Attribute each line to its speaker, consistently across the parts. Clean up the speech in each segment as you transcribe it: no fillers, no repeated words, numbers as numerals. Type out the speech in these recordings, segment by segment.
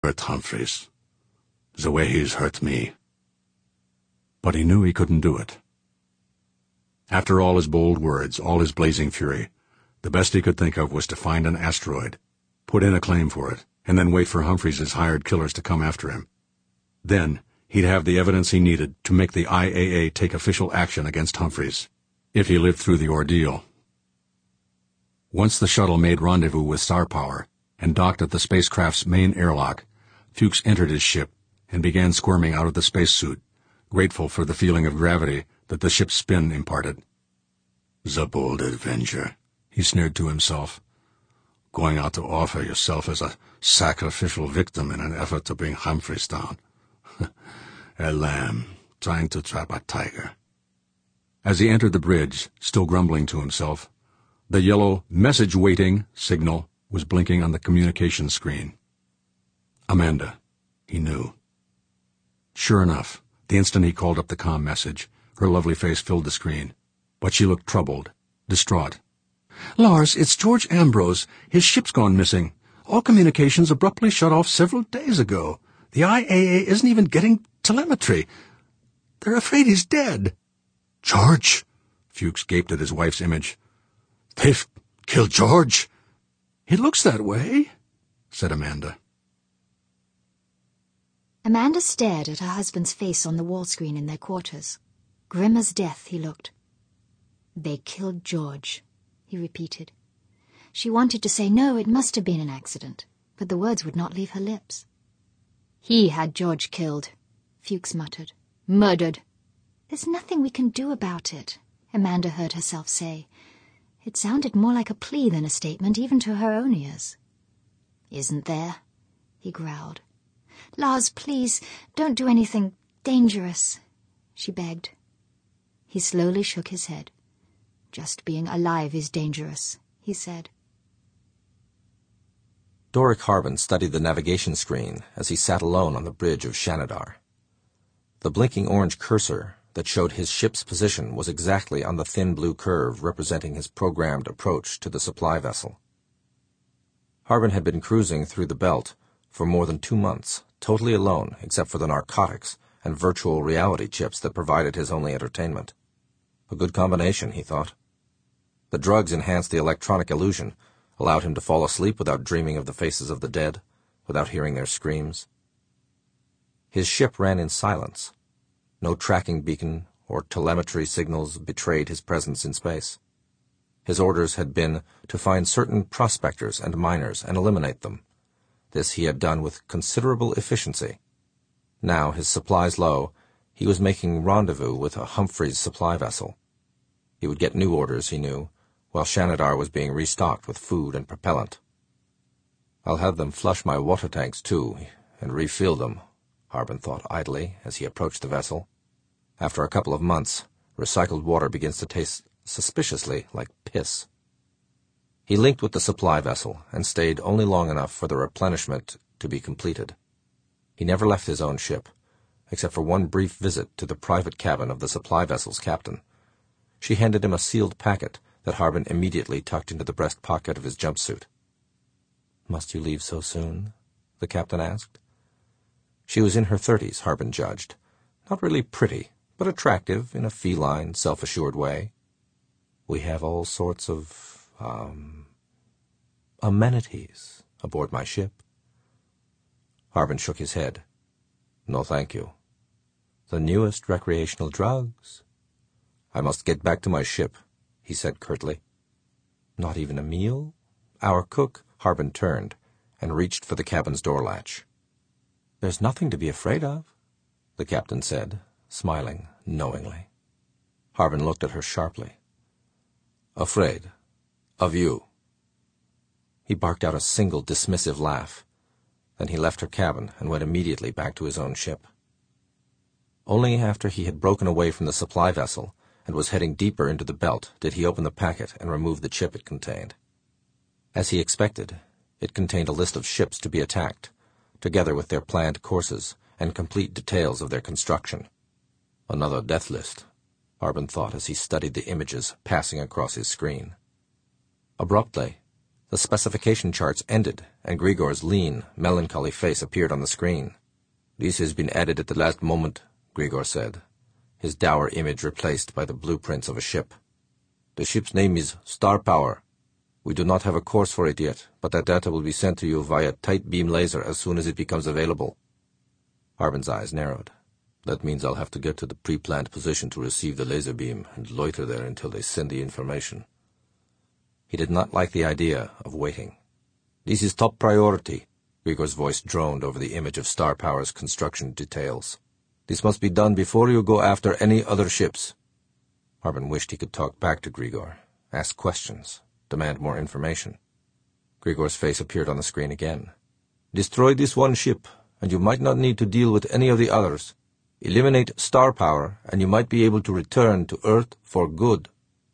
Speaker 1: hurt Humphreys the way he's hurt me. But he knew he couldn't do it. After all his bold words, all his blazing fury, the best he could think of was to find an asteroid, put in a claim for it, and then wait for Humphreys' hired killers to come after him. Then he'd have the evidence he needed to make the IAA take official action against Humphreys, if he lived through the ordeal. Once the shuttle made rendezvous with Star Power and docked at the spacecraft's main airlock, Fuchs entered his ship and began squirming out of the spacesuit, grateful for the feeling of gravity that the ship's spin imparted. "The bold adventure," he sneered to himself. "Going out to offer yourself as a sacrificial victim in an effort to bring Humphreys down. A lamb trying to trap a tiger." As he entered the bridge, still grumbling to himself, the yellow "message waiting" signal was blinking on the communications screen. Amanda, he knew. Sure enough, the instant he called up the comm message, her lovely face filled the screen, but she looked troubled, distraught. "Lars, it's George Ambrose. His ship's gone missing. All communications abruptly shut off several days ago. The IAA isn't even getting telemetry. They're afraid he's dead." "George?" Fuchs gaped at his wife's image. "They've killed George?" "It looks that way," said Amanda.
Speaker 2: Amanda stared at her husband's face on the wall screen in their quarters. Grim as death he looked. "They killed George," he repeated. She wanted to say no, it must have been an accident, but the words would not leave her lips. "He had George killed," Fuchs muttered. "Murdered." "There's nothing we can do about it," Amanda heard herself say. It sounded more like a plea than a statement, even to her own ears. "Isn't there?" he growled. "Lars, please, don't do anything dangerous," she begged. He slowly shook his head. "Just being alive is dangerous," he said.
Speaker 3: Doric Harbin studied the navigation screen as he sat alone on the bridge of Shanidar. The blinking orange cursor that showed his ship's position was exactly on the thin blue curve representing his programmed approach to the supply vessel. Harbin had been cruising through the belt for more than 2 months, totally alone except for the narcotics and virtual reality chips that provided his only entertainment. A good combination, he thought. The drugs enhanced the electronic illusion, allowed him to fall asleep without dreaming of the faces of the dead, without hearing their screams. His ship ran in silence. No tracking beacon or telemetry signals betrayed his presence in space. His orders had been to find certain prospectors and miners and eliminate them. This he had done with considerable efficiency. Now, his supplies low, he was making rendezvous with a Humphreys supply vessel. He would get new orders, he knew, while Shanidar was being restocked with food and propellant. "I'll have them flush my water tanks, too, and refill them," Harbin thought idly as he approached the vessel. After a couple of months, recycled water begins to taste suspiciously like piss. He linked with the supply vessel and stayed only long enough for the replenishment to be completed. He never left his own ship, except for one brief visit to the private cabin of the supply vessel's captain. She handed him a sealed packet that Harbin immediately tucked into the breast pocket of his jumpsuit. "Must you leave so soon?" the captain asked. She was in her 30s, Harbin judged. Not really pretty, but attractive in a feline, self-assured way. "We have all sorts of, amenities aboard my ship." Harbin shook his head. "No, thank you." "The newest recreational drugs?" "I must get back to my ship," he said curtly. "Not even a meal?" Our cook, Harbin turned, and reached for the cabin's door latch. "There's nothing to be afraid of," the captain said, smiling knowingly. Harbin looked at her sharply. "Afraid? Of you?" He barked out a single dismissive laugh. Then he left her cabin and went immediately back to his own ship. Only after he had broken away from the supply vessel and was heading deeper into the belt did he open the packet and remove the chip it contained. As he expected, it contained a list of ships to be attacked, together with their planned courses and complete details of their construction. Another death list, Harbin thought as he studied the images passing across his screen. Abruptly, the specification charts ended and Grigor's lean, melancholy face appeared on the screen. "This has been added at the last moment," Grigor said, his dour image replaced by the blueprints of a ship. "The ship's name is Star Power. We do not have a course for it yet, but that data will be sent to you via tight beam laser as soon as it becomes available." Harbin's eyes narrowed. "That means I'll have to get to the pre-planned position to receive the laser beam and loiter there until they send the information." He did not like the idea of waiting. "This is top priority," Grigor's voice droned over the image of Star Power's construction details. "This must be done before you go after any other ships." Harbin wished he could talk back to Grigor, ask questions, demand more information. Grigor's face appeared on the screen again. "Destroy this one ship, and you might not need to deal with any of the others. Eliminate Star Power, and you might be able to return to Earth for good."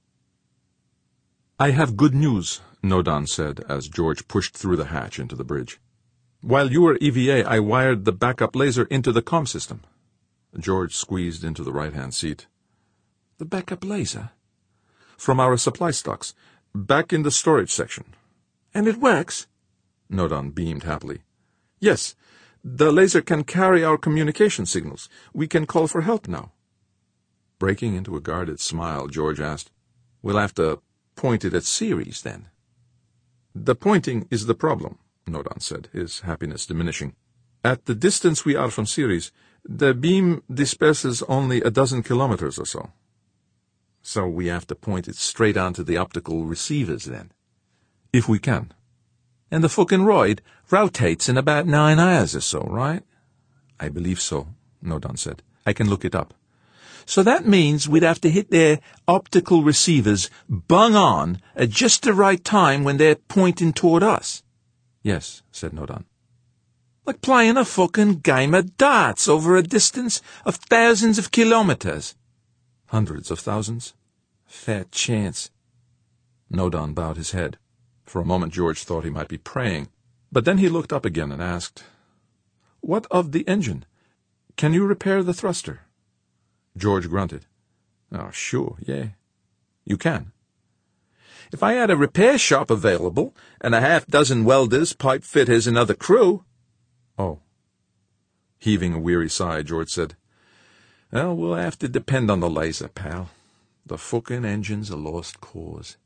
Speaker 4: "I have good news," Nodan said as George pushed through the hatch into the bridge. "While you were EVA, I wired the backup laser into the comm system." George squeezed into the right-hand seat. "The backup laser?" "From our supply stocks, back in the storage section." "And it works?" Nodan beamed happily. "Yes. The laser can carry our communication signals. We can call for help now." Breaking into a guarded smile, George asked, "We'll have to point it at Ceres, then?" "The pointing is the problem," Nodan said, his happiness diminishing. "At the distance we are from Ceres, the beam disperses only 12 kilometers or so. So we have to point it straight onto the optical receivers, then. If we can. And the fucking roid rotates in about 9 hours or so, right?" "I believe so," Nodan said. "I can look it up." "So that means we'd have to hit their optical receivers bung on at just the right time when they're pointing toward us." "Yes," said Nodan. "Like playing a fucking game of darts over a distance of thousands of kilometers." "Hundreds of thousands." "Fair chance." Nodan bowed his head. For a moment George thought he might be praying, but then he looked up again and asked, "What of the engine? Can you repair the thruster?" George grunted. "Oh, sure, yeah. You can." "If I had a repair shop available, and a half-dozen welders, pipe fitters, and other crew." "Oh." Heaving a weary sigh, George said, "Well, we'll have to depend on the laser, pal. The fucking engine's a lost cause."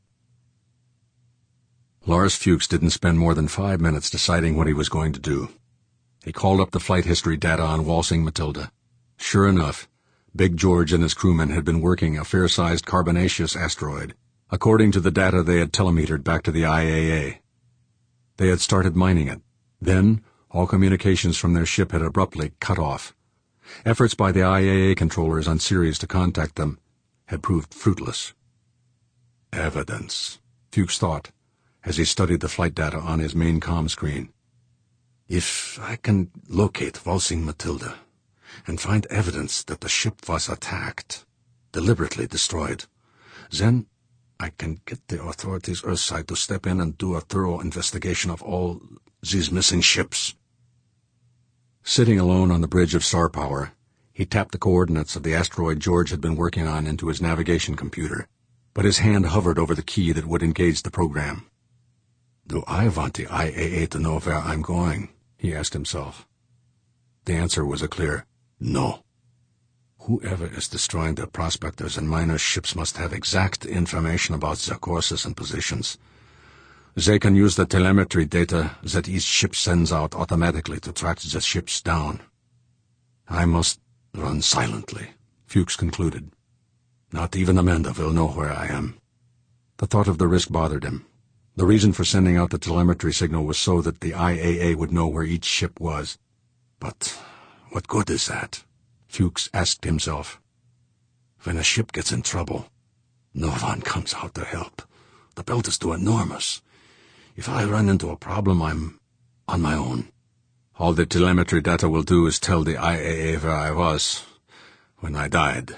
Speaker 1: Lars Fuchs didn't spend more than 5 minutes deciding what he was going to do. He called up the flight history data on Walsing Matilda. Sure enough, Big George and his crewmen had been working a fair-sized carbonaceous asteroid, according to the data they had telemetered back to the IAA. They had started mining it. Then, all communications from their ship had abruptly cut off. Efforts by the IAA controllers on Ceres to contact them had proved fruitless. Evidence, Fuchs thought, as he studied the flight data on his main comm screen. If I can locate Walsing Matilda and find evidence that the ship was attacked, deliberately destroyed, then I can get the authorities Earthside to step in and do a thorough investigation of all these missing ships. Sitting alone on the bridge of Star Power, he tapped the coordinates of the asteroid George had been working on into his navigation computer, but his hand hovered over the key that would engage the program. Do I want the IAA to know where I'm going? He asked himself. The answer was a clear no. Whoever is destroying their prospectors and miners' ships must have exact information about their courses and positions. They can use the telemetry data that each ship sends out automatically to track the ships down. I must run silently, Fuchs concluded. Not even Amanda will know where I am. The thought of the risk bothered him. The reason for sending out the telemetry signal was so that the IAA would know where each ship was. But what good is that? Fuchs asked himself. When a ship gets in trouble, no one comes out to help. The belt is too enormous. If I run into a problem, I'm on my own. All the telemetry data will do is tell the IAA where I was when I died.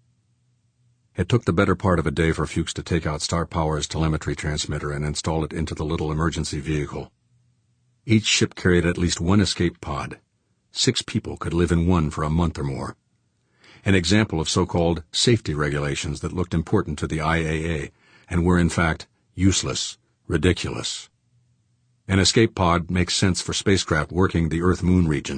Speaker 1: It took the better part of a day for Fuchs to take out Star Power's telemetry transmitter and install it into the little emergency vehicle. Each ship carried at least one escape pod. 6 people could live in one for a month or more. An example of so-called safety regulations that looked important to the IAA and were in fact useless, ridiculous. An escape pod makes sense for spacecraft working the Earth-Moon region.